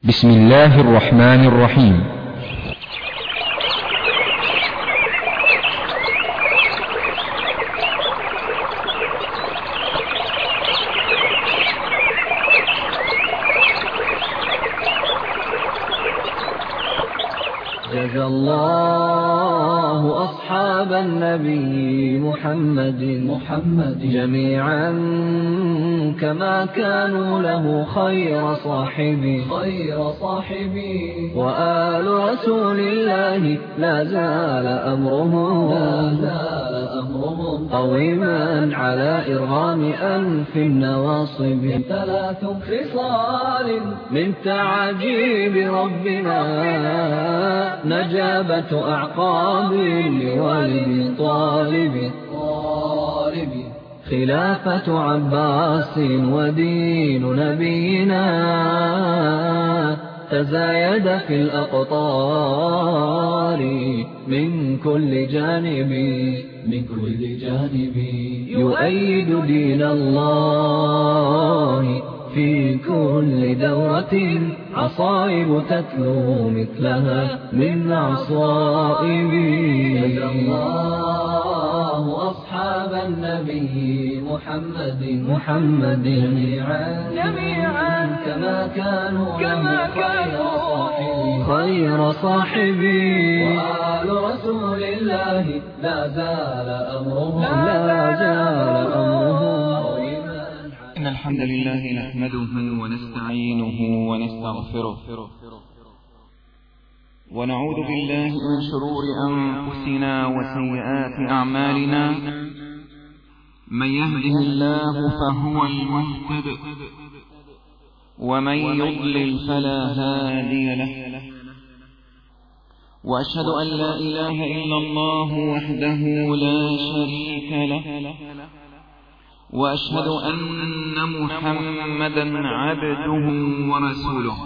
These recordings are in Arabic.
بسم الله الرحمن الرحيم. جزى الله أصحاب النبي محمد جميعا كما كانوا له خير صاحبي وآل رسول الله لا زال أمرهم قويما على إرغام أنف النواصب. 3 خصال من تعجيب ربنا: نجابة أعقاب لوالد طالب، خلافة عباس ودين نبينا تزايد في الأقطار من كل جانب يؤيد دين الله في كل دورة عصائب تتلو مثلها من عصائب. جزى الله أصحاب النبي محمد جميعا كما كانوا خير صاحبي وآل رسول الله لا زال أمرهم إن الحمد لله نحمده ونستعينه ونستغفره ونعوذ بالله من شرور أنفسنا وسيئات أعمالنا. من يهده الله فهو المهتد ومن يضلل فلا هادي له. وأشهد أن لا إله إلا الله وحده لا شريك له، وأشهد أن محمدا عبده ورسوله.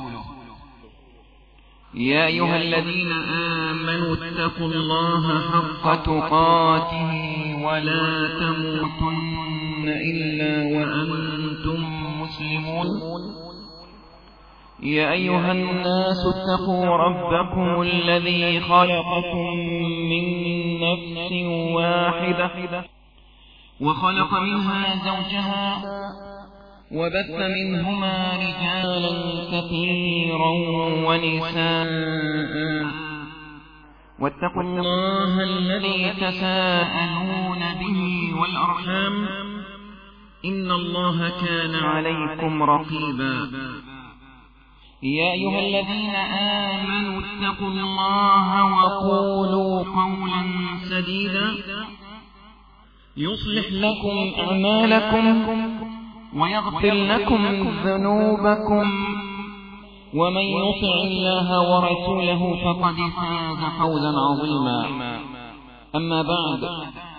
يا أيها الذين آمنوا اتقوا الله حق تقاته ولا تموتن إلا وأنتم مسلمون. يا أيها الناس اتقوا ربكم الذي خلقكم من نفس واحدة وخلق منها زوجها وبث منهما رجالا كثيرا ونساء. واتقوا الله الذي تساءلون به والأرحام إن الله كان عليكم رقيبا. يا أيها الذين آمنوا اتقوا الله وقولوا قولا سديدا يصلح لكم أعمالكم ويغفر لكم ذنوبكم، ومن يطع الله ورسوله فقد فاز فوزا عظيما. أما بعد،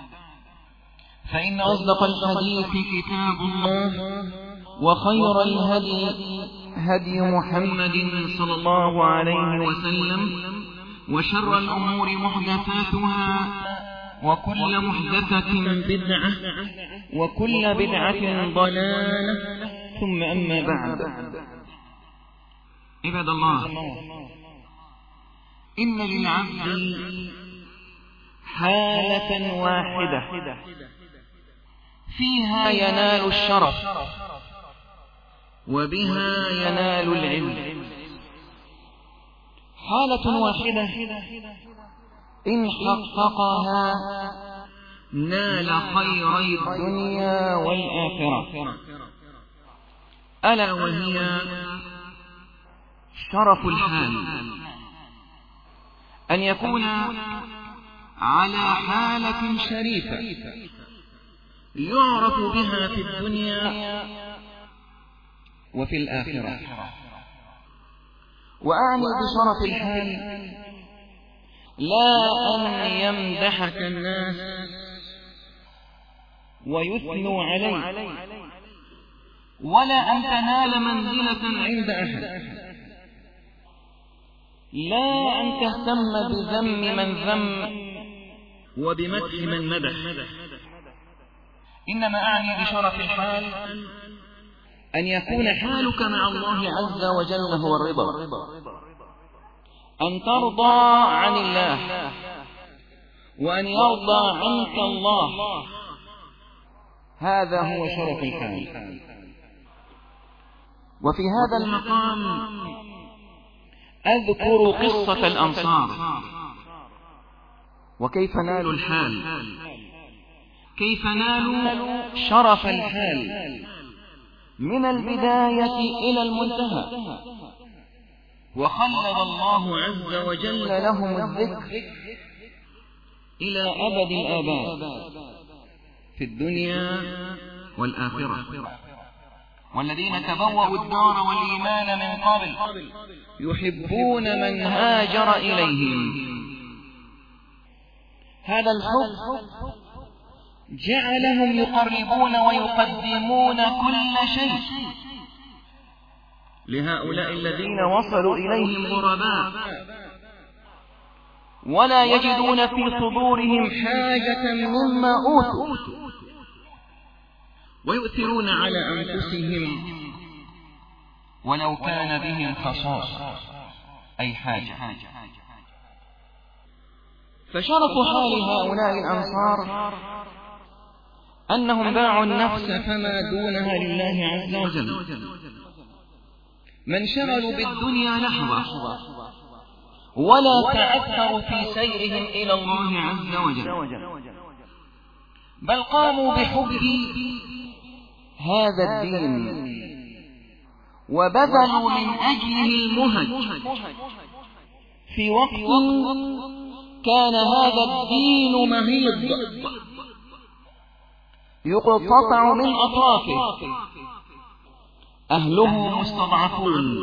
فإن أصدق الحديث كتاب الله، وخير الهدي هدي محمد صلى الله عليه وسلم، وشر الأمور محدثاتها، وكل محدثة بدعة، وكل بدعة ضلالة، ثم أما بعد. عباد الله، إن للعبد حالة واحدة فيها ينال الشرف وبها ينال العز. حالة واحدة إن حققها نال خيري الدنيا والآخرة، ألا وهي شرف الحال، أن يكون على حالة شريفة يعرف بها في الدنيا وفي الآخرة. وأعني بشرف الحال لا أن يمدحك الناس ويثنوا عليك، ولا أن تنال منزلة عند أحد، لا أن تهتم بذم من ذم وبمدح من مدح. إنما أعني بشرف الحال أن يكون حالك مع الله عز وجل هو الرضا، أن ترضى عن الله وأن يرضى عنك الله، هذا هو شرف الحال. وفي هذا المقام أذكر قصة الأنصار وكيف نالوا الحال، كيف نالوا شرف الحال من البداية إلى المنتهى، وخلد الله عز وجل لهم الذكر إلى أبد الآباد في الدنيا والآخرة. والذين تبوأوا الدار والإيمان من قبل يحبون من هاجر إليهم. هذا الحب جعلهم يقربون ويقدمون كل شيء لهؤلاء الذين وصلوا إليهم غرباء، ولا يجدون في صدورهم حاجة مما أوتوا، ويؤثرون على أنفسهم ولو كان بهم خصاصة أي حاجة. فشرف حال هؤلاء الأنصار أنهم باعوا النفس فما دونها لله عز وجل، من شغلوا بالدنيا لحظة ولا تعثروا في سيرهم إلى الله عز وجل، بل قاموا بحب هذا الدين وبذلوا من أجله المهج في وقت كان هذا الدين مهيض يقتطع من أطرافه، أهله مستضعفون،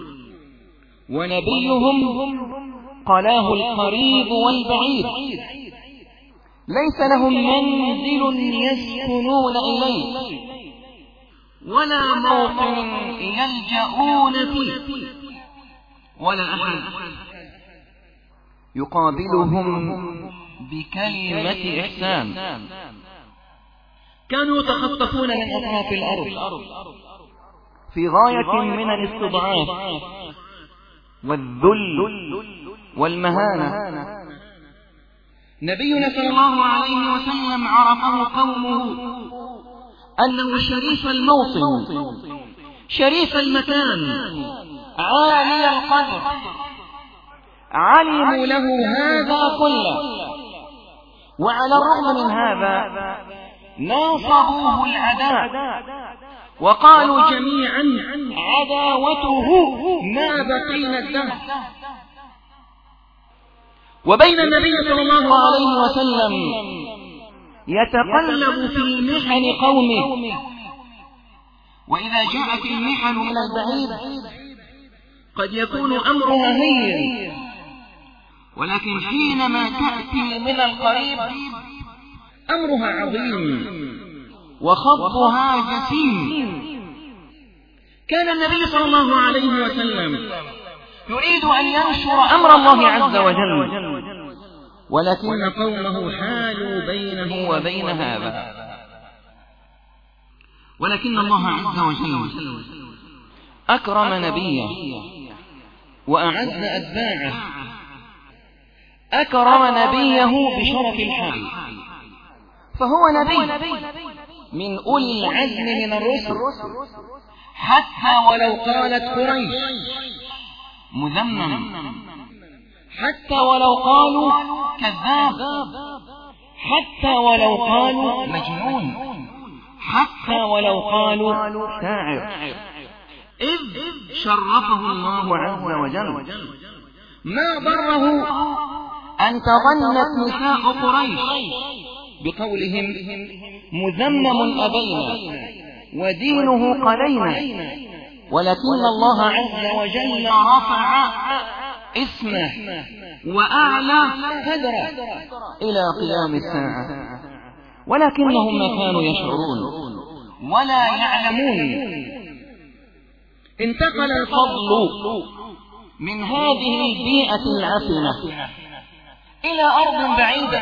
ونبيهم قلاه القريب والبعيد، ليس لهم منزل يسكنون إليه ولا موطن يلجؤون فيه، ولا أحد يقابلهم بكلمة إحسان. كانوا يتخطفون من أطراف الأرض في غاية من الاستضعاف والذل والمهانة. نبينا صلى الله عليه وسلم عرفه قومه أنه شريف الموطن شريف المكان عالي القدر، علموا له هذا كله، وعلى الرغم من هذا ناصبوه العداء وقالوا جميعا عداوته ما بقينا الدهر. وبين النبي صلى الله عليه وسلم يتقلب في محن قومه، وإذا جاءت المحن من البعيد قد يكون أمرها هين، ولكن حينما تأتي من القريب أمرها عظيم وخطها جسيم. كان النبي صلى الله عليه وسلم يريد أن ينشر أمر الله عز وجل، ولكن قومه حالوا بينه وبين هذا. ولكن الله عز وجل أكرم نبيه وأعز أتباعه، أكرم نبيه بشرف الحال، فهو نبي من أولي العزم من الرسل، حتى ولو قالت قريش مذمم، حتى ولو قالوا كذاب، حتى ولو قالوا مجنون، حتى ولو قالوا شاعر، إذ شرفه الله عز وجل. ما ضره أن تظنت نساء قريش بقولهم مذمم أبينا ودينه قلينا، ولكن الله عز وجل رفع اسمه وأعلى قدره إلى قيام الساعة، ولكنهم ما كانوا يشعرون ولا يعلمون. انتقل الفضل من هذه البيئة العفنة إلى أرض بعيدة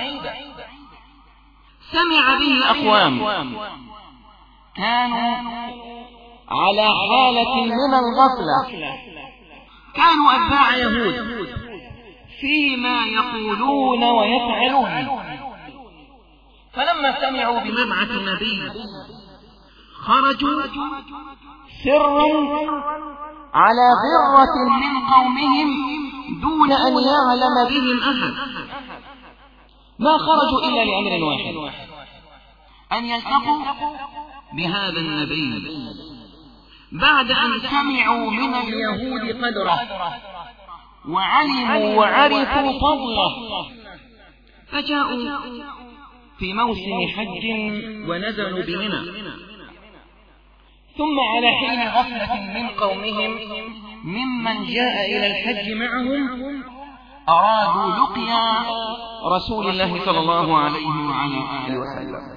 سمع به أقوام كانوا على حالة من الغفلة، كانوا أتباع يهود فيما يقولون ويفعلون، فلما سمعوا بمبعث النبي خرجوا سرا على غرة من قومهم دون أن يعلم بهم أحد. ما خرجوا إلا لأمر واحد، أن يلتقوا بهذا النبي بعد أن سمعوا من اليهود قدره وعلموا وعرفوا فضله، فجاءوا في موسم حج ونزلوا بمنى، ثم على حين غفلة من قومهم ممن جاء إلى الحج معهم أرادوا لقيا رسول الله صلى الله عليه وعلى آله وسلم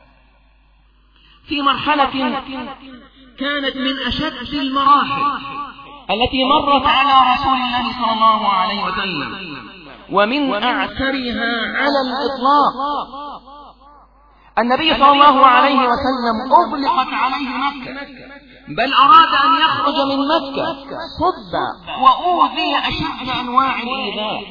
في مرحلة كانت من أشد المراحل التي مرت على رسول الله صلى الله عليه وسلم، ومن أعسرها على الإطلاق. النبي صلى الله عليه وسلم أغلقت عليه مكة، بل أراد أن يخرج من مكة، صد وأوذي أشد أنواع الإيذاء،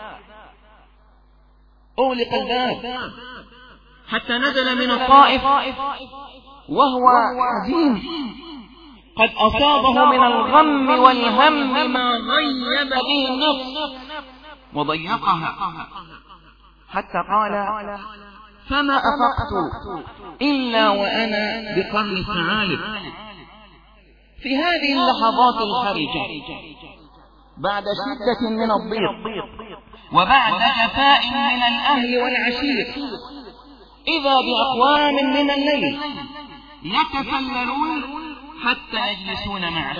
أغلق الباب حتى نزل من الطائف وهو حزين، قد أصابه من الغم والهم ما غيب به النفس وضيقها، حتى قال: فما أفقت إلا وأنا بقرن الثعالب. في هذه اللحظات الحرجة بعد شدة من الضيق وبعد جفاء من الأهل والعشير، إذا بأقوام من الليل يتسللون حتى يجلسون معه،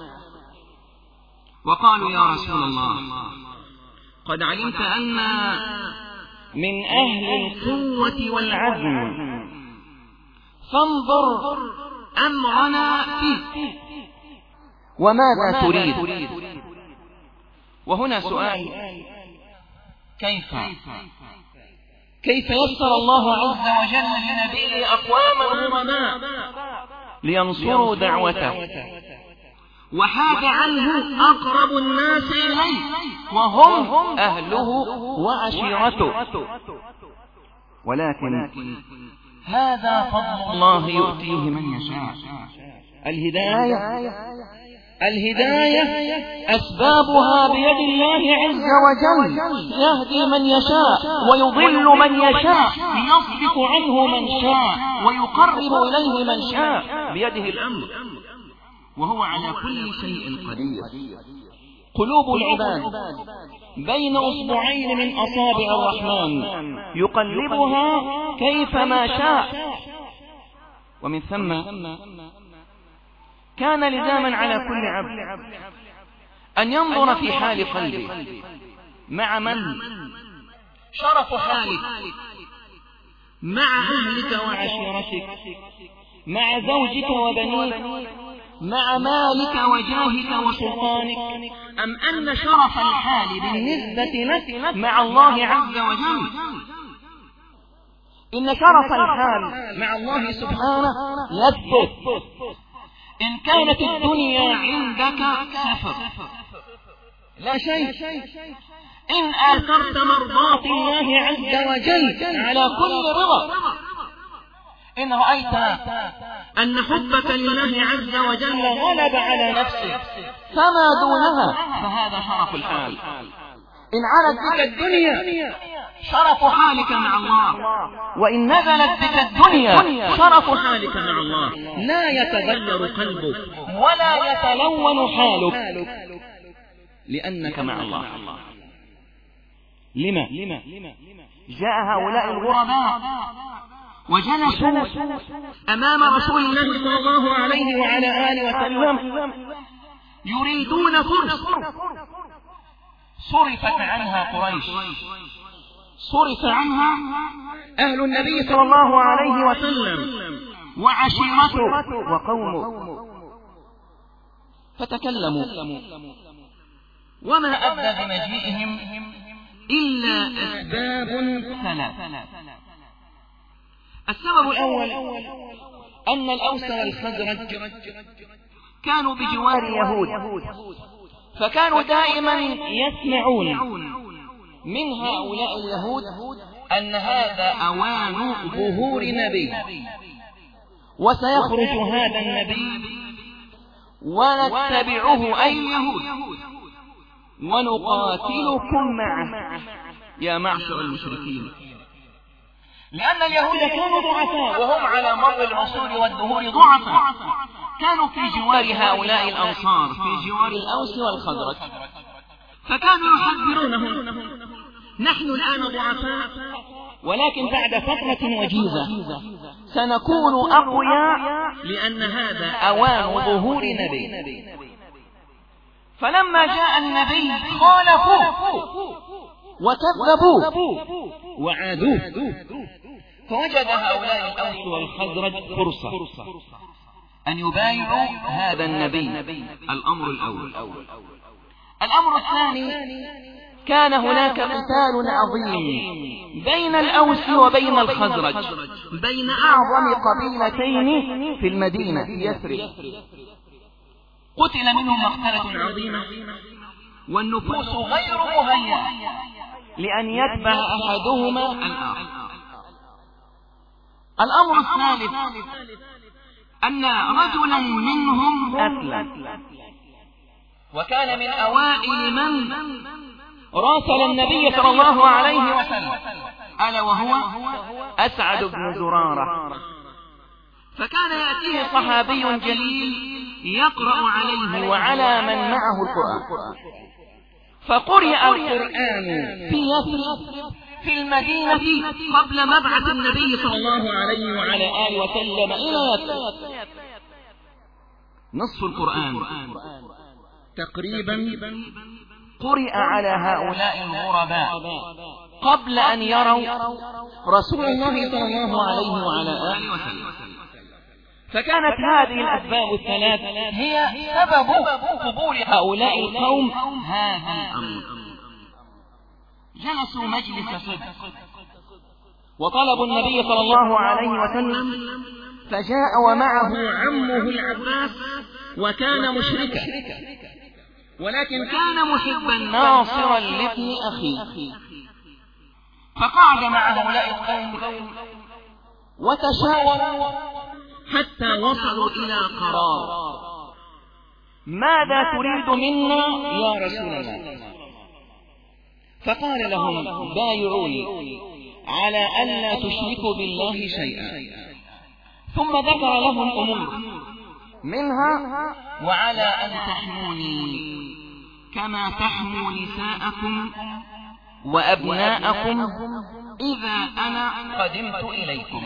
وقالوا: يا رسول الله، قد علمت أن من أهل القوة والعزم، فانظر أمرنا فيه، وماذا تريد؟ وهنا سؤال: كيف يسر الله عز وجل لنبيه أقواما غرماء لينصروا دعوته، وحاد عنه أقرب الناس إليه وهم أهله وعشيرته، ولكن هذا فضل الله يؤتيه من يشاء. الهداية أسبابها بيد الله عز وجل، يهدي من يشاء ويضل من يشاء، يصرف عنه من شاء ويقرب إليه من شاء، بيده الأمر وهو على كل شيء قدير. قلوب العباد بين أصبعين من أصابع الرحمن يقلبها كيفما شاء، ومن ثم كان لزاما على كل عبد أن ينظر في حال قلبه مع من شرف حالك، مع أهلك وعشيرتك، مع زوجك وبنيك، مع مالك وجاهك وسلطانك، أم أن شرف الحال بالنسبة لك مع الله عز وجل. إن شرف الحال مع الله سبحانه يثبت إن كانت الدنيا عندك سفر لا شيء، إن آثرت مرضاة الله عز وجل على كل رضا، إن رأيت أن حبك لله عز وجل غلب على نفسك فما دونها، فهذا شرف الحال. إن علت بك الدنيا شرف حالك مع الله، وإن نزلت بك الدنيا شرف حالك مع الله. لا يتغير قلبك ولا يتلون حالك لأنك مع الله. لما جاء هؤلاء الغرباء وجلسوا أمام رسول الله صلى الله عليه وعلى آله وسلم يريدون فرصة صرفت عنها قريش، صرف عنها أهل النبي صلى الله عليه وسلم وعشيرته وقومه، فتكلموا، وما أدى بمجيئهم إلا أسباب ثلاث. السبب الأول أن الأوس والخزرج كانوا بجوار اليهود، فكانوا دائما يسمعون من هؤلاء اليهود أن هذا أوان ظهور نبي، وسيخرج هذا النبي ونتبعه أي اليهود ونقاتلكم معه يا معشر المشركين. لأن اليهود كانوا ضعفاء، وهم على مر العصور والدهور ضعفاء، كانوا في جوار هؤلاء الأنصار، في جوار الأوس والخزرج، فكانوا يحذرونهم: نحن الآن ضعفاء، ولكن بعد فترة وجيزة سنكون أقوياء، لأن هذا أوان ظهور نبي. فلما جاء النبي خالفوه وكذبوه وعادوه، فوجد هؤلاء الأوس والخزرج فرصة أن يبايعوا هذا النبي. الأمر الأول. الأمر الثاني: كان هناك قتال عظيم بين الأوس وبين الخزرج، بين أعظم قبيلتين في المدينة يثرب. قتل منهم مقتلة عظيمة، والنفوس غير مهيئة لأن يتبع أحدهما الآخر. الأمر الثالث: أن رجلا منهم أسلم، وكان من أوائل من راسل النبي صلى الله عليه وسلم، ألا وهو أسعد بن زرارة. فكان يأتيه صحابي جليل يقرأ عليه وعلى من معه القرآن، فقرئ القرآن في يثرب في المدينة قبل مبعث النبي صلى الله عليه وعلى آله وسلم إلى يثرب. نصف القرآن تقريبا قرئ على هؤلاء الغرباء قبل أن يروا رسول الله صلى الله عليه وعلى آله وسلم. فكانت هذه الأسباب الثلاث هي سبب قبول هؤلاء القوم هذا الأمر. جلسوا مجلس صدق وطلبوا النبي صلى الله عليه وسلم، فجاء ومعه عمه العباس، وكان مشركا ولكن كان محبا ناصرا لابن أخيه. فقعد مع هؤلاء القوم وتشاوروا حتى وصلوا إلى قرار: ماذا تريد منا يا رسول الله؟ فقال لهم: بايعوني على ألا تشركوا بالله شيئا. ثم ذكر لهم أمور منها: وعلى أن تحموني كما تحموا نساءكم وأبناءكم إذا أنا قدمت إليكم.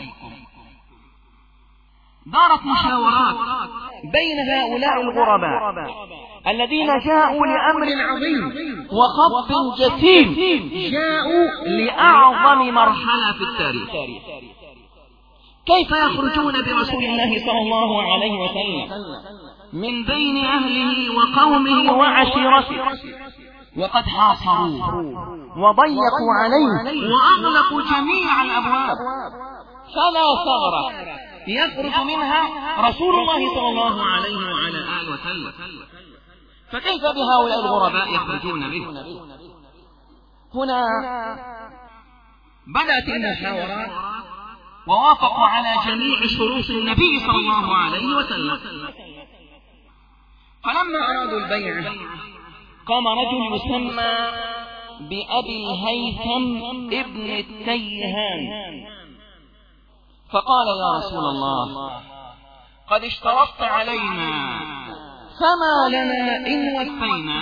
دارت مشاورات بين هؤلاء الغرباء الذين جاءوا لأمر عظيم وخط جسيم، جاءوا لأعظم مرحلة في التاريخ. كيف يخرجون برسول الله صلى الله عليه وسلم من بين أهله وقومه وعشيرته وقد حاصروه وضيقوا عليه وأغلقوا جميع الأبواب، فلا ثغرة يخرج منها رسول الله صلى الله عليه وعلى آله وسلم. فكيف بهؤلاء الغرباء يخرجون به؟ هنا بدأت المحاورات ووافقوا على جميع شروط النبي صلى الله عليه وسلم. فلما أرادوا البيعة قام رجل يسمى بأبي الهيثم ابن التيهان، فقال: يا رسول الله، قد اشترطت علينا، فما لنا إن وفينا؟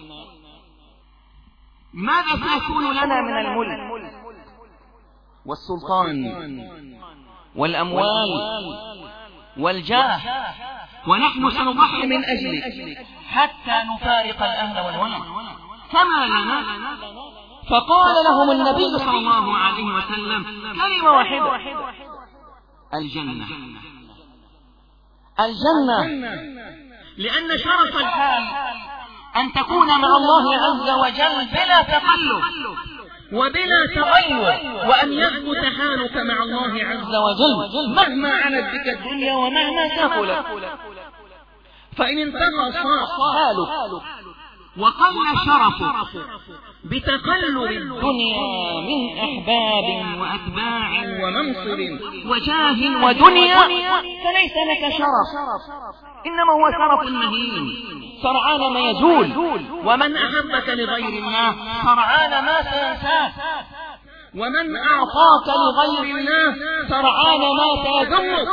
ماذا سيكون لنا من الملك والسلطان والأموال والجاه، ونحن سنضحي من أجلك حتى نفارق الأهل والولد، فما لنا؟ فقال لهم النبي صلى الله عليه وسلم كلمة واحدة: الجنة. الجنة، لأن شرف الحال أن تكون مع الله عز وجل بلا تقلب، وبلا تغير، وأن يثبت حالك مع الله عز وجل مهما علت بك الدنيا ومهما ثقلت. فإن انتقص حالك وقل شرفك بتقلب الدنيا من أحباب وأتباع ومنصب وجاه ودنيا فليس لك شرف، إنما هو شرف مهين سرعان ما يزول. ومن أحبك لغير الله سرعان ما سينساك، ومن أعطاك لغير الله سرعان ما سيذمك.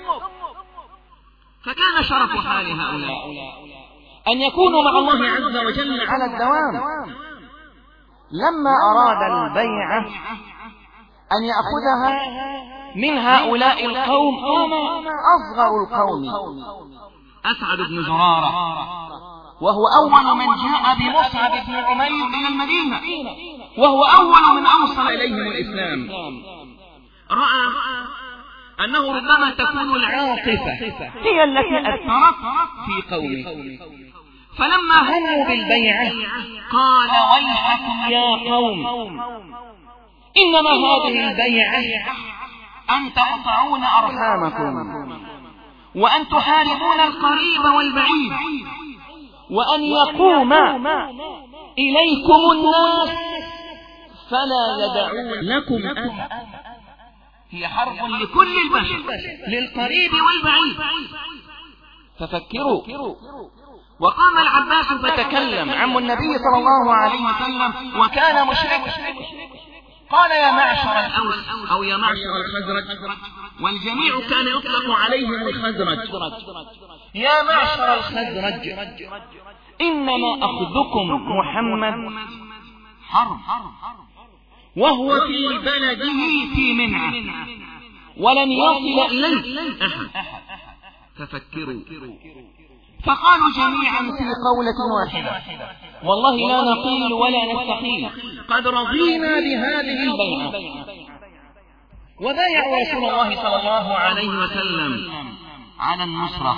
فكان شرف حال هؤلاء أن يكونوا مع الله عز وجل على الدوام. لما أراد البيعة أن يأخذها من هؤلاء القوم قام أصغر القوم أسعد بن زرارة، وهو أول من جاء بمصعب بن عمير إلى المدينة، وهو أول من أوصل إليهم الإسلام. رأى أنه ربما تكون العاطفة هي التي أثرت في قومه، فلما هموا بالبيعة قال ويحكم يا قوم، إنما هذه البيعة أن تقطعون أرحامكم، وأن تحاربون القريب والبعيد، وأن يقوم إليكم الناس فلا يدعون لكم أذى. هي حرب لكل البشر، للقريب والبعيد. ففكروا. وقام العباس فتكلم عم النبي صلى الله عليه وسلم وكان مشركا، قال يا معشر الأوس أو يا معشر الخزرج، والجميع كان يطلق عليهم الخزرج، يا معشر الخزرج إنما أخذكم محمد حرب، وهو في بلده في منعه ولن يصل إليه أحد. ففكروا. فقالوا جميعا في قولة واحدة والله لا نقيل ولا نستقيل، قد رضينا بهذه البيعة. وبايعوا رسول الله صلى الله عليه وسلم على النصرة،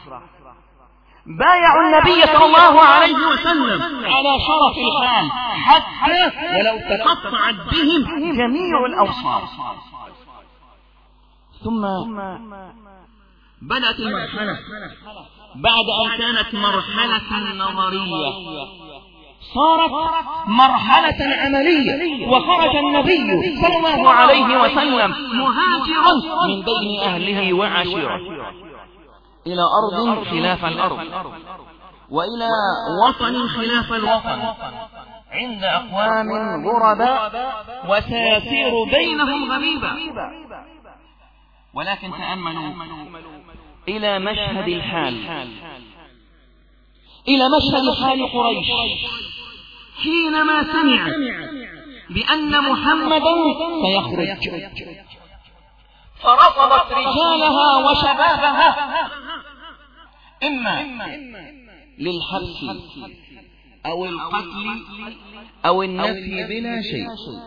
بايعوا النبي صلى الله عليه وسلم على شرف الحال حتى ولو تقطعت بهم جميع الأوصار. ثم بدأت المرحلة بعد أن كانت مرحلة نظرية صارت مرحلة عملية، وخرج النبي صلى الله عليه وسلم مهاجرا من بين أهله وعشيرته إلى أرض خلاف الأرض، وإلى وطن خلاف الوطن، عند أقوام غرباء، وسيسير بينهم غريبا. ولكن تأملوا إلى مشهد الحال، إلى مشهد حال قريش حينما سمعت بأن محمدا سيخرج، فرفضت رجالها وشبابها إما للحبس أو القتل أو النفي بلا شيء.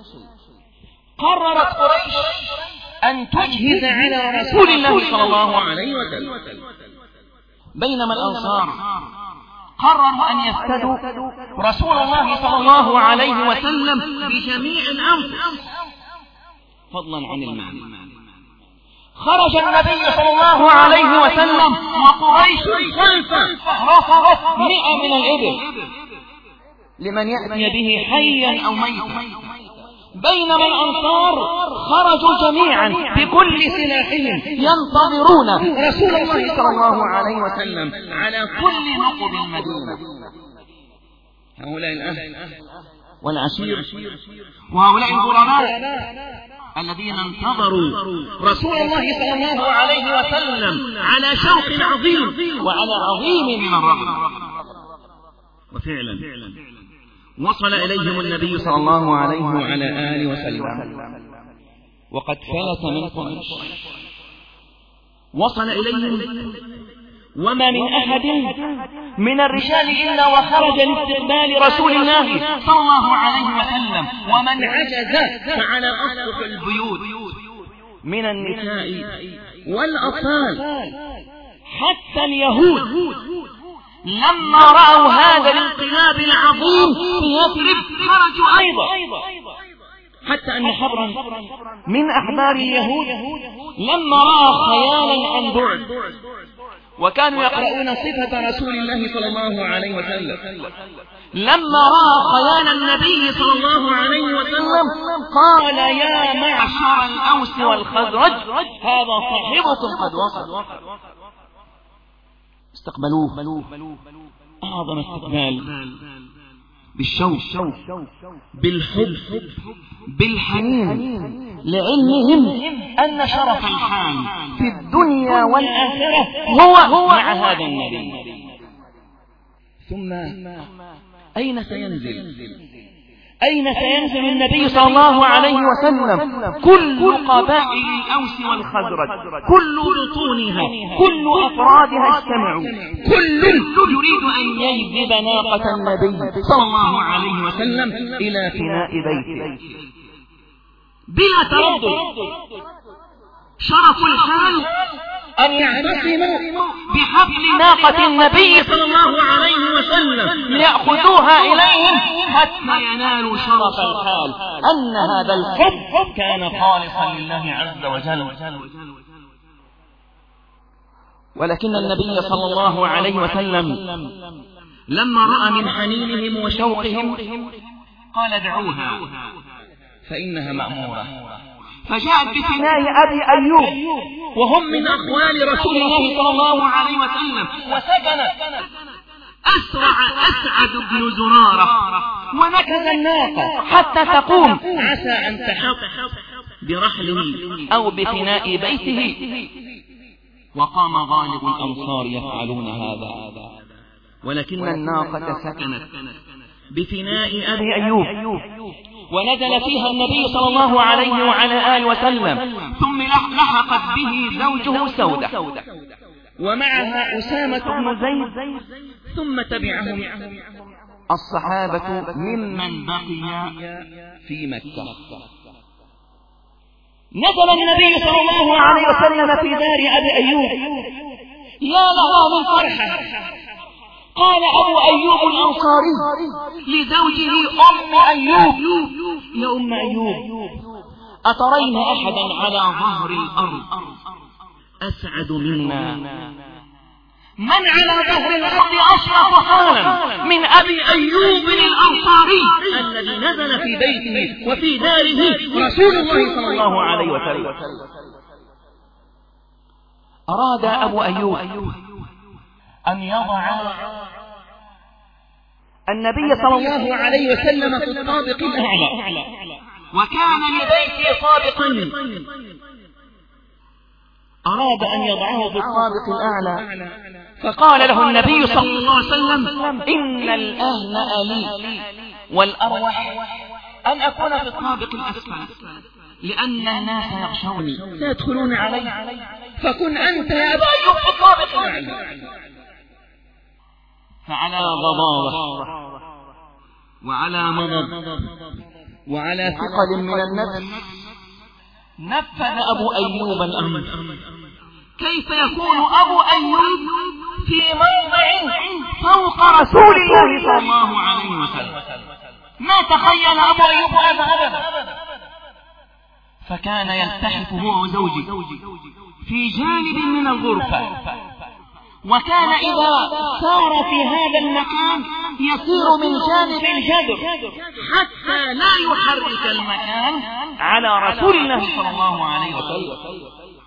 قررت قريش أن تجهز على رسول الله صلى الله عليه وسلم، بينما الأنصار قرروا أن يفتدوا رسول الله صلى الله عليه وسلم بجميع الأنفس فضلا عن المال. خرج النبي صلى الله عليه وسلم وقريش خلفه رفضت 100 من الإبل لمن يأتي به حيا أو ميتا، بينما الأنصار خرجوا جميعا بكل سلاحهم ينتظرون رسول الله صلى الله عليه وسلم على كل نقب المدينة. هؤلاء الأهل والعشير وهؤلاء الغرباء الذين انتظروا رسول الله صلى الله عليه وسلم على شوق عظيم وعلى عظيم من الرغبة. وفعلا وصل إليهم النبي صلى الله عليه وعلى آله وسلم وقد فلت من قريش، وصل إليهم وما من أحد من الرجال إلا وخرج لاستقبال رسول الله صلى الله عليه وسلم، ومن عجز فعلى أسطح البيوت من النساء والأطفال. حتى اليهود لما رأوا هذا الانقلاب العظيم في يثرب خرجوا أيضا حتى أن حبرا من أحبار اليهود لما رأى خيالا عن بعد، وكانوا يقرؤون صفة رسول الله صلى الله عليه وسلم، لما رأى خيال النبي صلى الله عليه وسلم قال: يا معشر الأوس والخزرج، هذا صاحبكم قد وصل. استقبلوه أعظم استقبال، بالشوق، بالحب، بالحنين، لعلمهم أن شرف الحال في الدنيا والآخرة هو مع هذا النبي. ثم أين سينزل النبي صلى الله عليه وسلم؟ كل قبائل الأوس والخزرج، كل بطونها، كل أفرادها اجتمعوا، كل يريد أن يجذب ناقة النبي صلى الله عليه وسلم إلى فناء بيته بلا تردد. شرف الحال أن يعتصموا بحبل ناقة النبي صلى الله عليه وسلم ليأخذوها إليهم حتى ينالوا شرف الحال أن هذا الحب كان خالصا لله عز وجل. ولكن النبي صلى الله عليه وسلم لما رأى من حنينهم وشوقهم قال: ادعوها فإنها مأمورة. فجاءت بفناء أبي أيوب وهم من أخوال رسول الله صلى الله عليه وسلم، وسكن أسعد بن زرارة ونكز الناقة حتى تقوم، عسى أن تحط برحله أو بفناء بيته. وقام غالب الأنصار يفعلون هذا، ولكن الناقة سكنت بفناء أبي أيوب، ونزل فيها النبي صلى الله عليه وعلى آله وسلم، ثم لحقت به زوجه سودة ومعها أسامة بن زيد، ثم تبعهم الصحابة ممن بقي في مكة. نزل النبي صلى الله عليه وسلم في دار أبي أيوب، يا لها من فرحة. قال أبو أيوب الأنصاري لزوجه أم أيوب: يا أم أيوب، أترين أحدا على ظهر الأرض أسعد منا؟ من على ظهر الأرض أشرف حالا من أبي أيوب الأنصاري الذي نزل في بيته وفي داره رسول الله صلى الله عليه وسلم؟ أراد أبو أيوب أن يضع النبي صلى الله عليه وسلم في الطابق الأعلى، وكان لبيته طابقين، أراد أن يضعه في الطابق الأعلى، فقال له النبي صلى الله عليه وسلم: إن الأهنأ لي والأروح أن أكون في الطابق الأسفل، لأن الناس يخشوني سيدخلون علي، فكن أنت يا أبا أيوب في الطابق الأعلى. فعلى غضاضة وعلى مضض وعلى ثقل من النفس نفذ أبو أيوب الأمر. كيف يكون أبو أيوب في موضع فوق رسول الله صلى الله عليه وسلم؟ ما تخيل أبو أيوب هذا أبدا. فكان يلتحف هو وزوجه في جانب من الغرفة، وكان إذا سار في هذا المكان يسير من جانب الجدر حتى لا يحرك المكان على رسول الله صلى الله عليه وسلم.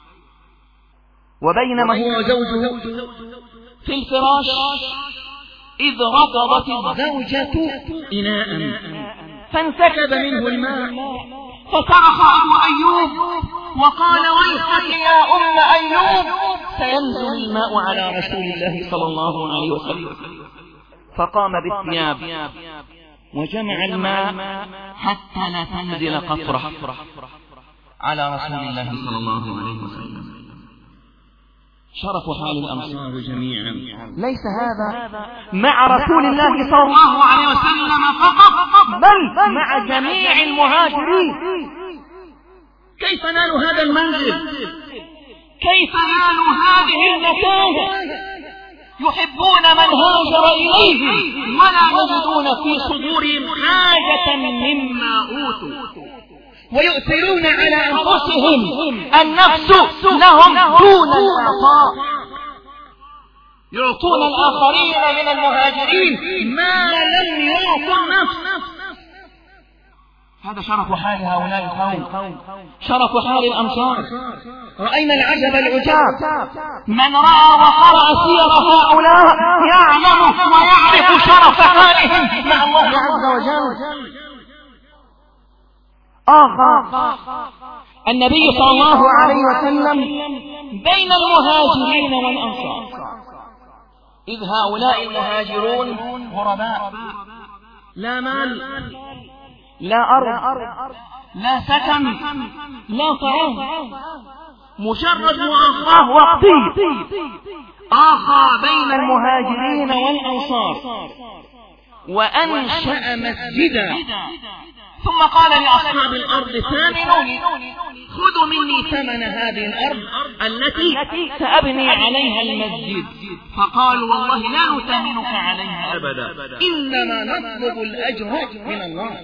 وبينما هو وزوجه في الفراش إذ ركضت الزوجة إناء فانسكب منه الماء، فصرخ أبو أيوب وقال: ويحك يا أم أيوب، سينزل الماء على رسول الله صلى الله عليه وسلم. فقام بالثياب وجمع الماء حتى لا تنزل قطرة على رسول الله صلى الله عليه وسلم. شرف حال الأنصار جميعا ليس هذا مع رسول الله صلى الله عليه وسلم فقط، بل مع جميع المهاجرين. كيف نالوا هذا المنزل؟ كيف نالوا هذه المكانة؟ يحبون من هاجر إليه ولا يجدون في صدورهم حاجة مما أوتوا. ويؤثرون على أنفسهم النفس لهم دون العطاء، يعطون الآخرين من المهاجرين ما لم يعطوا النفس. هذا شرف حال هؤلاء القوم، شرف حال الأنصار. رأينا العجب العجاب، من رأى وقرأ سير هؤلاء يعلم ويعرف شرف حالهم مع الله عز وجل. النبي صلى الله عليه وسلم بين المهاجرين والأنصار، إذ هؤلاء المهاجرون غرباء، لا مال، لا أرض، لا سكن، لا طعام، مجرد مؤاخاة وقتي. آخى بين المهاجرين والأنصار وأنشأ مسجدا، ثم قال لأصحاب الأرض ثامنوني، خذوا مني ثمن هذه الأرض التي سأبني عليها المسجد. فقالوا والله لا نثمنك عليها أبدا، إنما نطلب الأجر من الله.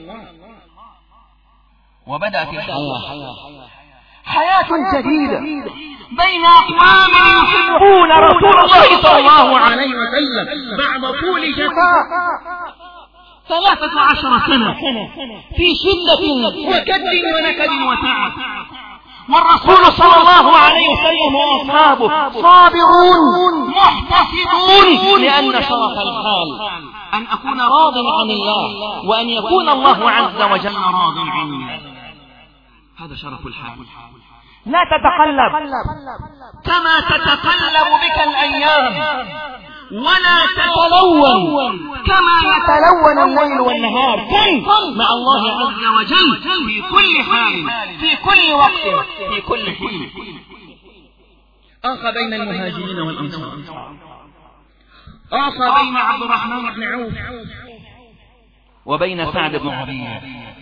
وبدأت الحياة، حياة جديدة بين أقوام يحبون رسول الله صلى الله عليه وسلم بعد طول جفاء 13 سنة في شدة وكد ونكد وتعب، والرسول صلى الله عليه وسلم وأصحابه صابرون محتسبون، لأن شرف الحال أن أكون راض عن الله وأن يكون الله عز وجل راض عني. هذا شرف الحال. لا تتقلب كما تتقلب بك الأيام، ولا تتلون كما يتلون الليل والنهار. كن مع الله عز وجل في كل حال، في كل وقت، في كل حين. آخى بين المهاجرين والأنصار، آخى بين عبد الرحمن بن عوف وبين سعد بن ربيع.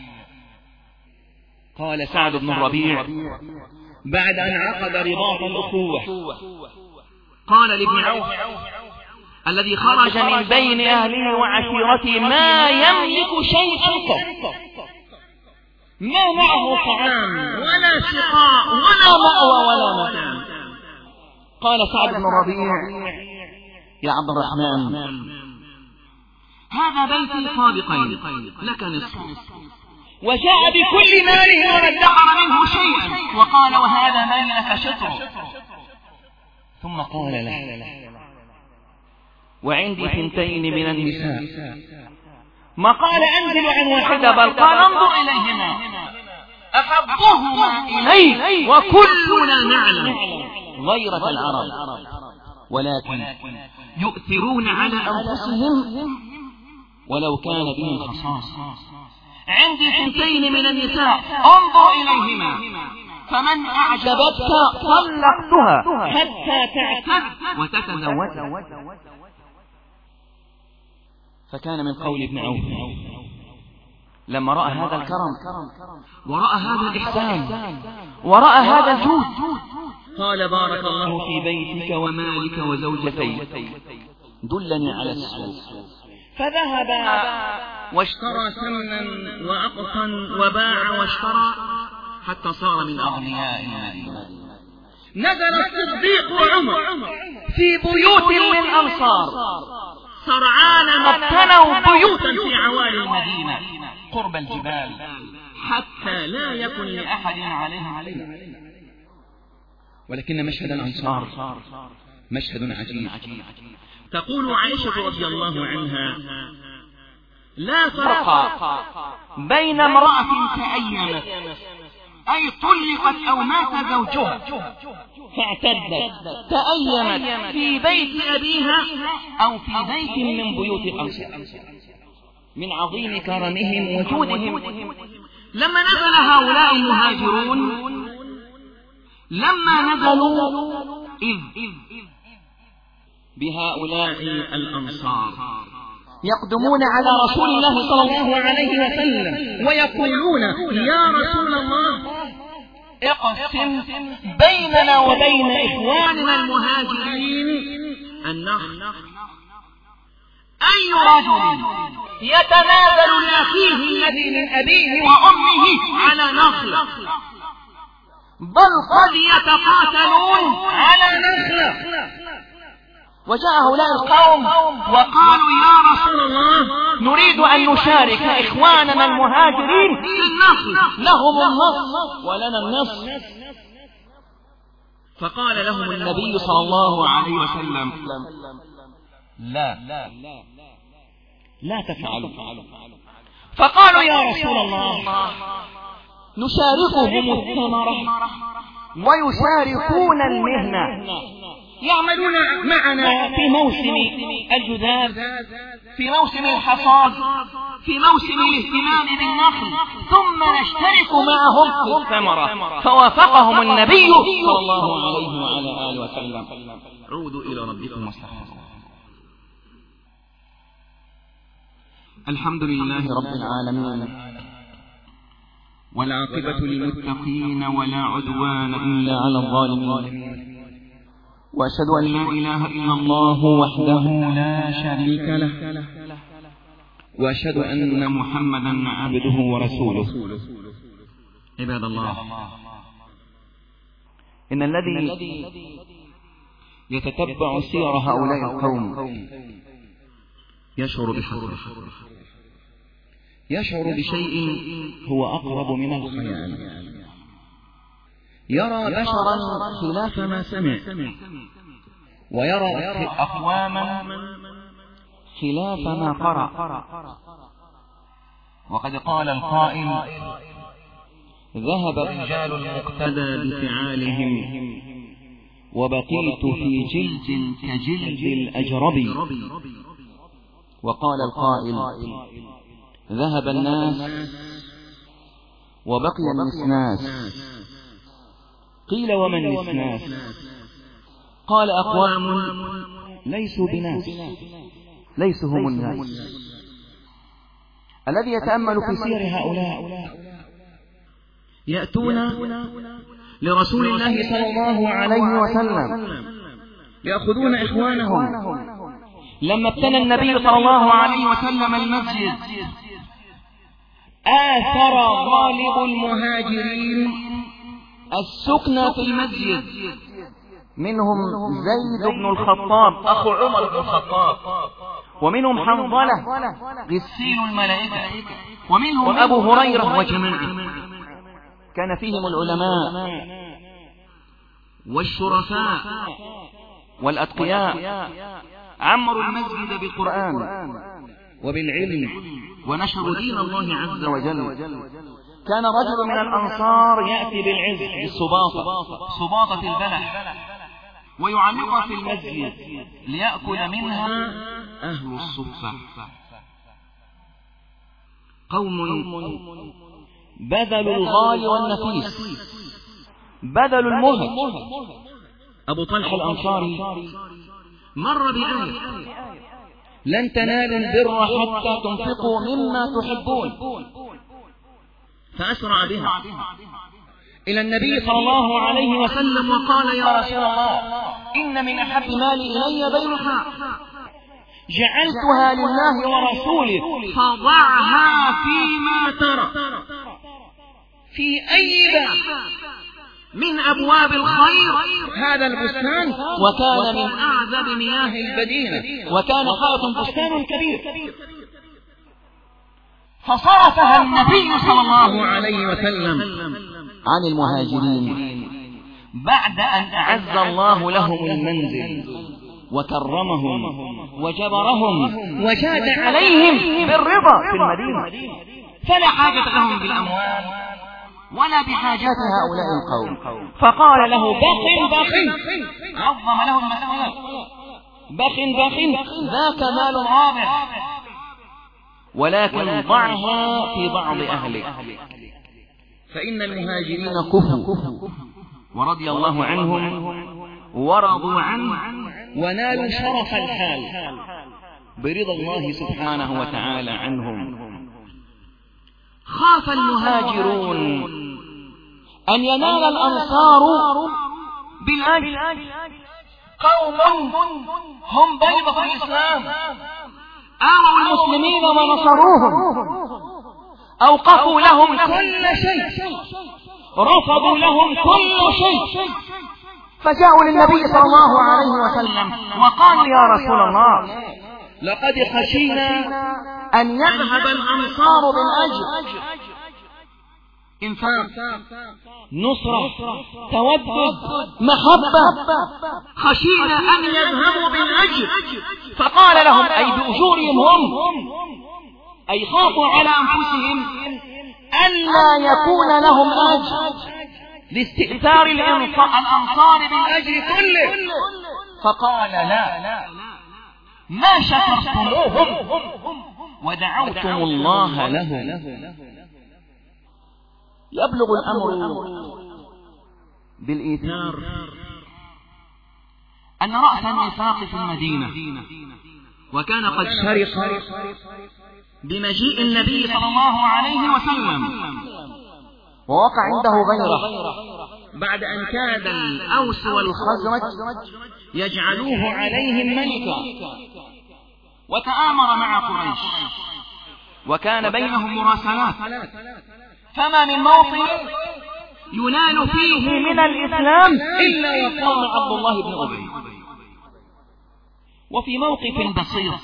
قال سعد بن الربيع بعد أن عقد رباط الأخوة، قال لابن عوف الذي خرج من بين أهله وعشيرته ما يملك شيئا قط، ما معه طعام ولا سقاء ولا مأوى ولا مكان. قال سعد بن الربيع يا عبد الرحمن هذا بيتي سابقين لك نصف، وجاء بكل ماله وما ادخر منه شيئا، وقال وهذا مال لك شطر. ثم قال له وعندي 2 من النساء، ما قال أنزل عن واحدة، بل قال انظر إليهما أحبهما إليك وكلنا نعلم غيرة العرب، ولكن يؤثرون على أنفسهم ولو كان بهم خصاصة. عندي 2 من النساء انظر إليهما، فمن أعجبتك طلقتها حتى تعتد وتتزوج. فكان من قول ابن عوف لما رأى هذا الكرم ورأى هذا الإحسان ورأى هذا الجود، قال بارك الله في بيتك ومالك وزوجتيك، دلني على السوق. فذهب واشترى سمنا وأقطا وباع واشترى حتى صار من أغنياء المدينة. نزل الصديق وعمر في بيوت للأنصار سرعان ما ابتنوا بيوتا في عوالي المدينة قرب الجبال حتى لا يكن لأحد عليها علينا. ولكن مشهد الأنصار مشهد عجيب. تقول عائشة رضي الله عنها لا فرق بين امرأة تأيمت أي طلقت أو مات زوجها فاعتدت تأيمت في بيت أبيها أو في بيت من بيوت الأنصار من عظيم كرمهم وجودهم. لما نزل هؤلاء المهاجرون لما نزلوا إذ بهؤلاء الأنصار يقدمون على رسول الله صلى الله عليه وسلم ويقولون يا رسول الله اقسم بيننا وبين إخواننا المهاجرين النخل. أي رجل يتنازل لأخيه الذي من أبيه وأمه على نخلة، بل قد يتقاتلون على نخلة. وجاء هؤلاء القوم وقالوا يا رسول الله نريد أن نشارك إخواننا المهاجرين في النخل، لهم النصف ولنا النصف. فقال لهم النبي صلى الله عليه وسلم لا تفعلوا. فقالوا يا رسول الله نشاركهم الثمرة ويشاركون المهنة، يعملون معنا في موسم الجذاذ، في موسم الحصاد، في موسم الاهتمام بالنخل، ثم نشترك معهم في الثمرة. فوافقهم النبي صلى الله عليه وعلى آله وسلم. عودوا إلى ربكم واستغفروا. الحمد لله رب العالمين، والعاقبة للمتقين ولا عدوان إلا على الظالمين، وأشهد أن لا إله إلا الله وحده لا شريك له، وأشهد أن محمدا عبده ورسوله. عباد الله، إن الذي يتتبع سير هؤلاء القوم يشعر بحسرة، يشعر بشيء هو أقرب من الخيال. يرى بشرا خلاف ما سمع، ويرى أقواما خلاف ما قرأ. وقد قال القائل ذهب الرجال المقتدى بفعالهم، وبقيت في جلد كجلد الأجرب. وقال القائل ذهب الناس وبقي النسناس. قيل ومن النسناس؟ قال أقوام ليسوا بناس، ليسوا هم الناس. الذي يتأمل في سير هؤلاء يأتون لرسول الله صلى الله عليه وسلم يأخذون إخوانهم. لما ابتنى النبي صلى الله عليه وسلم المسجد آثر غالب المهاجرين السكن في المسجد، منهم زيد بن الخطاب أخو عمر بن الخطاب، ومنهم حنظلة غسيل الملائكة، ومنهم أبو هريرة وجماعة. كان فيهم العلماء والشرفاء والأتقياء، عمروا المسجد بالقرآن وبالعلم ونشروا دين الله عز وجل. كان رجل من الأنصار يأتي بالعز بالصباطة، صباطة البلح، ويعلقها في المسجد ليأكل منها أهل الصفة. قوم بذلوا الغالي والنفيس، بذلوا المهج. أبو طلحة الأنصاري مر بآية لن تنالوا البر حتى تنفقوا مما تحبون، فأسرع بها إلى النبي صلى الله عليه وسلم وقال يا رسول الله إن من أحب مالي إلي بينها، جعلتها لله ورسوله، فضعها فيما ترى، في أي باب من أبواب الخير هذا البستان. وكان من أعذب مياه المدينة، وكان حائط بستان كبير. فصرفها النبي صلى الله عليه وسلم عن المهاجرين بعد أن أعز الله لهم المنزل وكرمهم وجبرهم وجاد عليهم بالرضا في المدينة، فلا حاجة لهم بالأموال ولا بحاجات هؤلاء القوم. فقال له بخ عظم له المسألة، بخ ذاك مال رابح، ولكن ضعها في بعض أهلك، فإن المهاجرين كفوا ورضي الله عنهم ورضوا عنه ونالوا شرف الحال برضا الله سبحانه وتعالى عنهم. خاف المهاجرون أن ينال الأنصار بالأجر، قوم هم بيضة الإسلام، آووا المسلمين ونصروهم، أوقفوا لهم كل شيء، رفضوا لهم كل شيء، فجاءوا للنبي صلى الله عليه وسلم وقالوا يا رسول الله لقد خشينا أن يذهب الأنصار بالأجر، إنفاق، نصرة، تودد، محبة، خشينا أن يذهبوا بالأجر. فقال لهم أي بأجورهم هم، أي خافوا على أنفسهم ألا يكون لهم أجر لاستئثار الأنصار بالأجر كله. فقال لا، ما شكرتموهم ودعوتم الله لهم. يبلغ الأمر بالإيثار أن رأس النفاق في المدينة، وكان قد شرق بمجيء النبي صلى الله عليه وسلم، ووقع عنده غيره بعد أن كاد الأوس والخزرج يجعلوه عليهم ملكا، وتآمر مع قريش، وكان بينهم مراسلات، فما من موطن ينال فيه من الإسلام إلا وقام عبد الله بن أبي. وفي موقف بسيط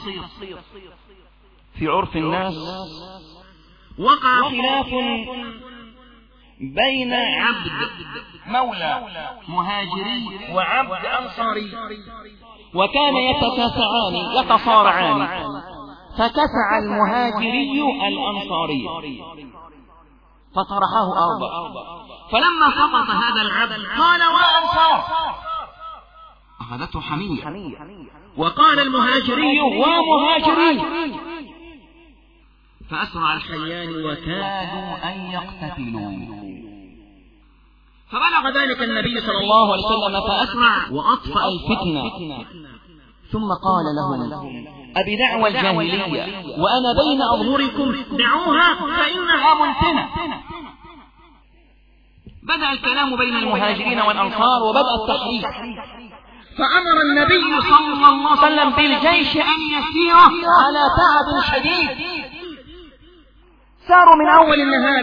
في عرف الناس وقع خلاف بين عبد مولى مهاجري وعبد أنصاري، وكان يتصارعان، فكسع المهاجري الأنصاري فطرحه أرضا، فلما سقط هذا العبد قال وأنصار، أخذته حمية، وقال المهاجري ومهاجري، فأسرع الحيان وكادوا أن يقتتلوا. فبلغ ذلك النبي صلى الله عليه وسلم فأسرع وأطفأ الفتنة، ثم قال لهم أبي دعوى الجاهلية وأنا بين أظهركم دعوها فإنها منتنة. بدأ الكلام بين المهاجرين والأنصار وبدأ التحريك، فأمر النبي صلى الله عليه وسلم بالجيش أن يسير على تعب شديد. ساروا من أول النهار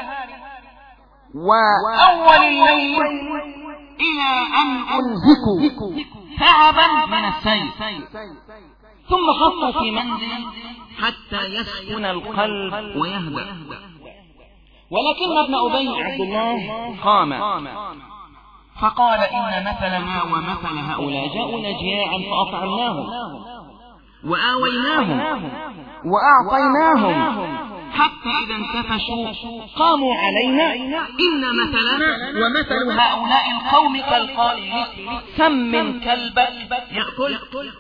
وأول الليل إلى أن أنهكوا تعبا من السير، ثم خطوا في منزل حتى يسكن القلب ويهدأ. ولكن ابن أبي عبد الله قام فقال إن مثلنا ومثل هؤلاء جاءونا جياعا فأطعمناهم وآويناهم وأعطيناهم، حتى إذا انتفشوا قاموا علينا إن مثلنا ومثل هؤلاء القوم كالقائل سم كلب يأكل،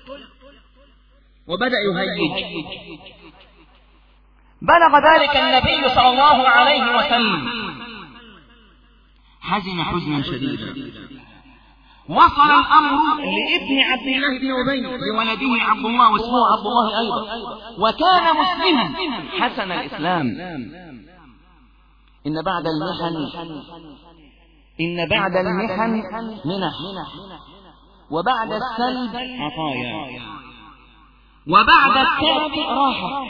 وبدأ يهيج. بلغ ذلك النبي صلى الله عليه وسلم، حزن حزنا شديدا. وصل الأمر لابن عبد الله بن أبي لولده عبد الله، واسمه عبد الله أيضا، وكان مسلما حسن الإسلام. إن بعد المحن منح، وبعد السلب عطايا، وبعد التعب راحة.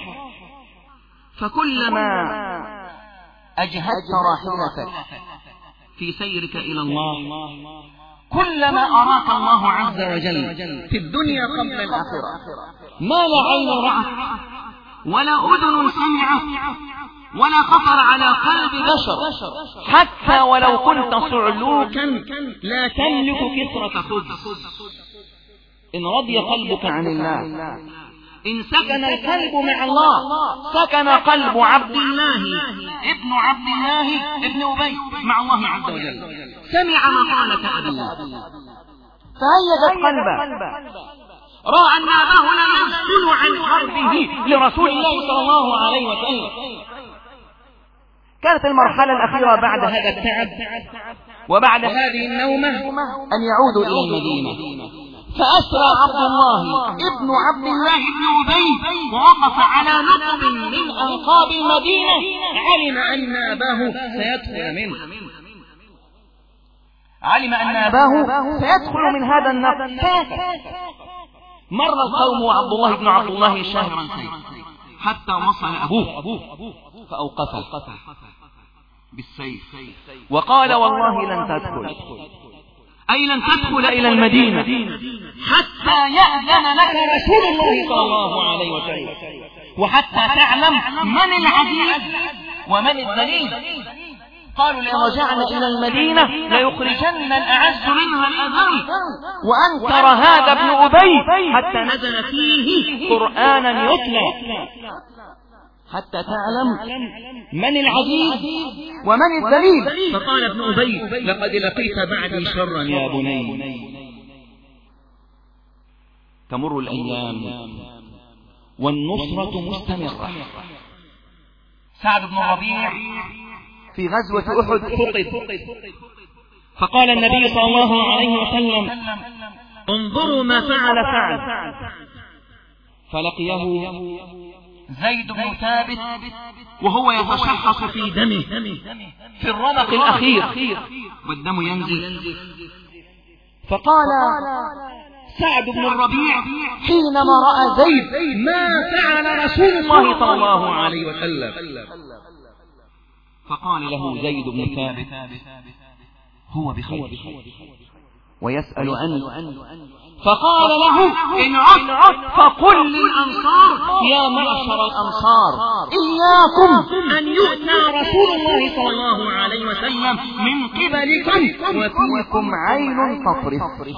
فكلما أجهدت راحلتك في سيرك إلى الله كلما أراك الله عز وجل في الدنيا قبل الآخرة ما لا عين رأت ولا أذن سمعت ولا خطر على قلب بشر، حتى ولو كنت صعلوكا لا تملك كسرة خبز. إن رضي قلبك عن الله، إن سكن القلب مع الله سكن قلب عبد الله ابن عبد الله ابن أبي مع الله عز وجل. سمع مقالة أبي فهيجت قلبه، رأى أن أباه لا يسكن عن حربه لرسول الله صلى الله عليه وسلم. كانت المرحلة الأخيرة بعد هذا التعب وبعد هذه النومة أن يعودوا إلى المدينة. فأسرى عبد الله ابن عبد الله بن أبي ووقف على نقب من أنقاب المدينة، علم أن أباه سيدخل منه، علم أن أباه سيدخل من هذا النقب. مر القوم وعبد الله بن عبد الله شاهرا سير، حتى وصل أبوه فأوقفه بالسيف وقال والله لن تدخل، أي لن تدخل إلى المدينة حتى يأذن لك رسول الله صلى الله عليه وسلم، وحتى تعلم من العزيز ومن الذليل. قالوا لئن رجعنا إلى المدينة ليخرجن الأعز منها الأذل، وأنكر هذا ابن أبي حتى نزل فيه قرآنا يتلى حتى تعلم من العزيز ومن الذليل. فقال ابن أبي لقد لقيت بعدي شرا يا بني. تمر الأيام والنصرة مستمرة. سعد بن الربيع في غزوة أحد فقد، فقال النبي صلى الله عليه وسلم انظروا ما فعل سعد. فلقيه زيد بن ثابت وهو يتشحص في دمه في الرمق الأخير والدم ينزل. فقال سعد بن الربيع حينما رأى زيد ما فعل رسول الله صلى الله عليه وسلم، فقال له زيد بن ثابت هو بخير ويسأل عنه. فقال له إن عدت فقل للأنصار يا معشر الأنصار إياكم أن يؤتى رسول الله صلى الله عليه وسلم من قبلكم وفيكم عين تطرف.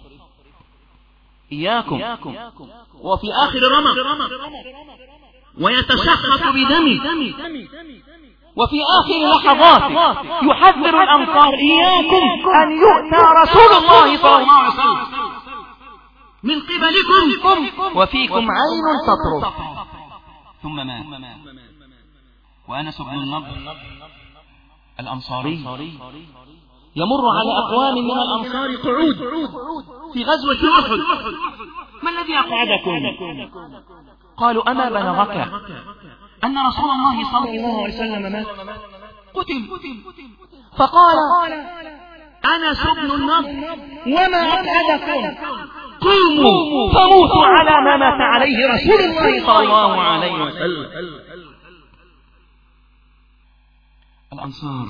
إياكم وفي آخر رمق ويتشخص بدمه، وفي آخر لحظات يحذر الأنصار إياكم أن يؤتى رسول الله صلى الله عليه وسلم من قبلكم وفيكم عين تطرف. ثم مات. وأنس بن النضر الأنصاري يمر على أقوام من الأنصار قعود في غزوة أحد. ما الذي أقعدكم؟ قالوا أما بلغك أن رسول الله صلى الله عليه وسلم مات قتل. فقال أنس بن النضر وما أقعدكم؟ قوموا فموتوا على ما مات عليه رسول الله صلى الله عليه وسلم. الأنصار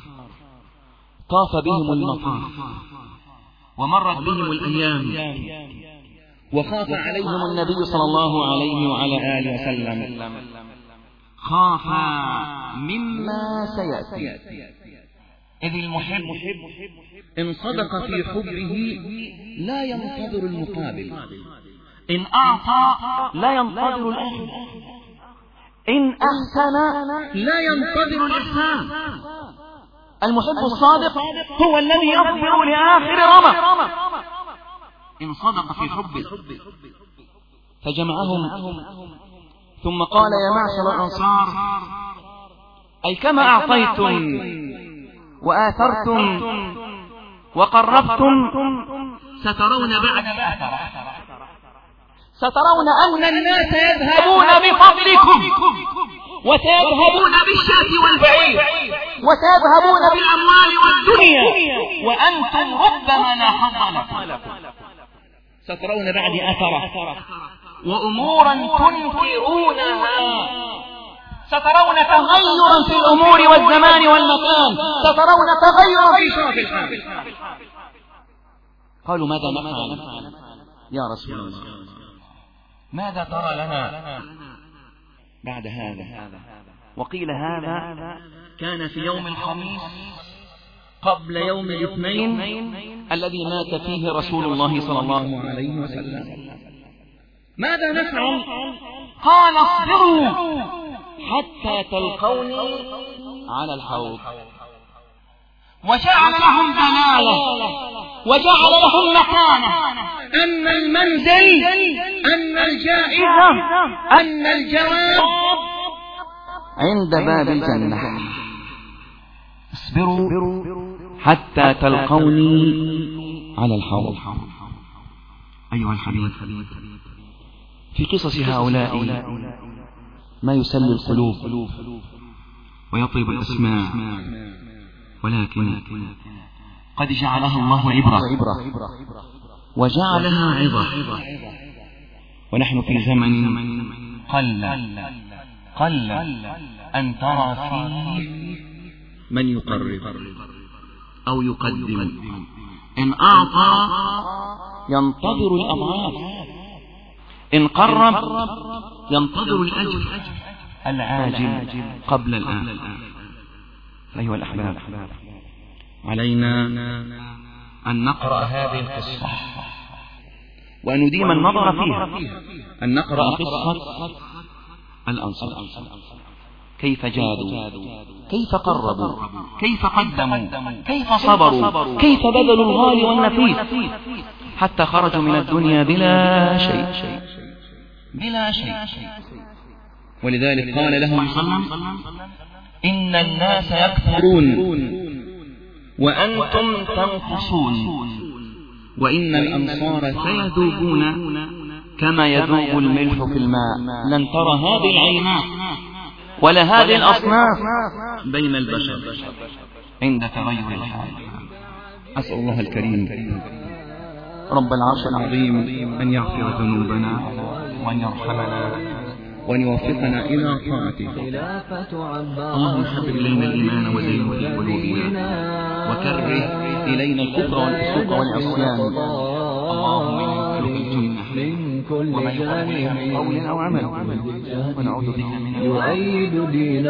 طاف بهم المطاف ومرت بهم الأيام وخاف عليهم النبي صلى الله عليه وعلى آله وسلم، خاف مما سيأتي. إذ المحب إن صدق في حبه لا ينتظر المقابل، إن أعطى لا ينتظر الأخذ، إن أحسن لا ينتظر الإحسان. المحب الصادق هو الذي يصبر لآخر رمق إن صدق في حبه. فجمعهم ثم قال يا معشر الأنصار أي كما أعطيتم وآثرتم وقربتم سترون بعد الآثرة، سترون أن الناس يذهبون بفضلكم وسيذهبون بالشاة والبعير وسيذهبون بالأموال والدنيا وأنتم ربما لا حظ لكم. سترون بعد أثرة وأمورا تنكرونها، سترون تغيرا في الأمور والزمان والمكان، سترون تغيرا في شرف الحال. قالوا ماذا نفعل يا رسول الله؟ ماذا ترى لنا بعد هذا؟ وقيل هذا كان في يوم الخميس قبل يوم الاثنين الذي مات فيه رسول الله صلى الله عليه وسلم. ماذا نفعل؟ قال اصبروا حتى تلقوني على الحوض. وجعل لهم دلالة وجعل لهم مكانة، أن المنزل، أن الجائزة، أن الجواب عند باب الجنة. اصبروا حتى تلقوني على الحوض. أيها الحبيب، في قصص هؤلاء ما يسلي القلوب ويطيب الأسماع، ولكن قد جعلها الله عبرة وجعلها عظة. ونحن في زمن قل قل أن ترى فيه من يقرب أو يقدم. إن أعطى ينتظر الأضعاف، إن قرب ينتظر الأجر العاجل قبل الآن. أيها الأحباب، علينا أن نقرأ هذه القصة وأن نديم النظر فيها، أن نقرأ قصة الأنصار، كيف جادوا، كيف قربوا، كيف قدموا، كيف صبروا، كيف بذلوا الغالي والنفيس حتى خرجوا من الدنيا بلا شيء، بلا شيء. ولذلك قال لهم صلى الله عليه وسلم: إن الناس يكثرون وأنتم تنقصون، وإن الأنصار سيذوبون كما يذوب الملح في الماء. لن ترى هذه العينات ولا هذه الأصناف بين البشر عند تغير الحال. أسأل الله الكريم رب العرش العظيم أن يغفر ذنوبنا وأن يرحمنا وأن يوفقنا إلى طاعته. اللهم حبب إلينا الإيمان وزينه في قلوبنا وكره إلينا الكفر والفسوق والعصيان. اللهم إنا نسألك الجنة وما يقرب إليها من قول أو عمل، ونعوذ بك من يعيد دين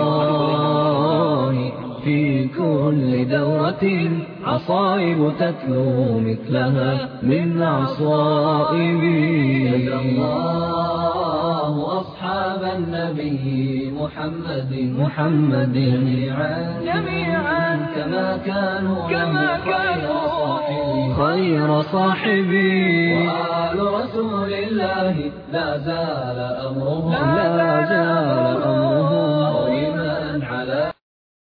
الله في كل دورة، عصائب تتلو مثلها من عصائب. جزى الله أصحاب النبي محمد جميعا كما كانوا خير صاحبي. وآل رسول الله لا زال أمرهم